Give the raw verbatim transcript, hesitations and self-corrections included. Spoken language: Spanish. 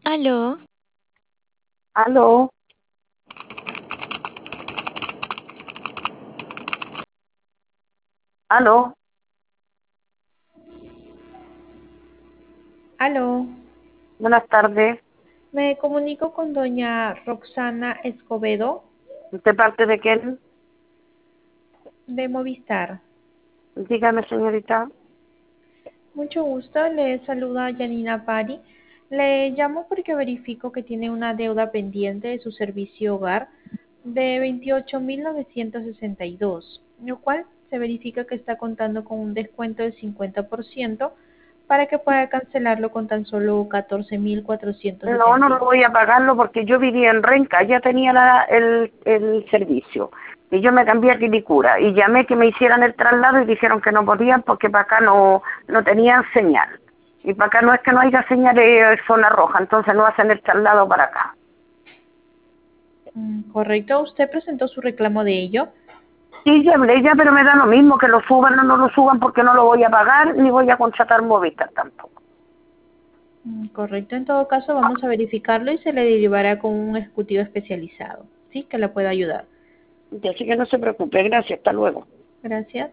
Aló, Aló, aló, aló. buenas tardes. Me comunico con doña Roxana Escobedo ¿De parte de quién? de Movistar. Dígame, señorita. Mucho gusto, le saluda Janina Pari. Le llamo porque verifico que tiene una deuda pendiente de su servicio hogar de veintiocho mil novecientos sesenta y dos, lo cual se verifica que está contando con un descuento del cincuenta por ciento para que pueda cancelarlo con tan solo catorce mil cuatrocientos No, setenta no y lo dos. voy a pagarlo porque yo vivía en Renca, ya tenía la- el, el servicio. Y yo me cambié a Quilicura y llamé que me hicieran el traslado y dijeron que no podían porque para acá no, no tenían señal. Y para acá no es que no haya señal de zona roja, entonces no hacen el traslado para acá. Mm, correcto, usted presentó su reclamo de ello. Sí, ya hablé ya, pero me da lo mismo que lo suban o no lo suban porque no lo voy a pagar ni voy a contratar Movistar tampoco. Mm, correcto, en todo caso vamos a verificarlo y se le derivará con un ejecutivo especializado, ¿sí? Que le pueda ayudar. Así que no se preocupe, gracias, hasta luego. Gracias.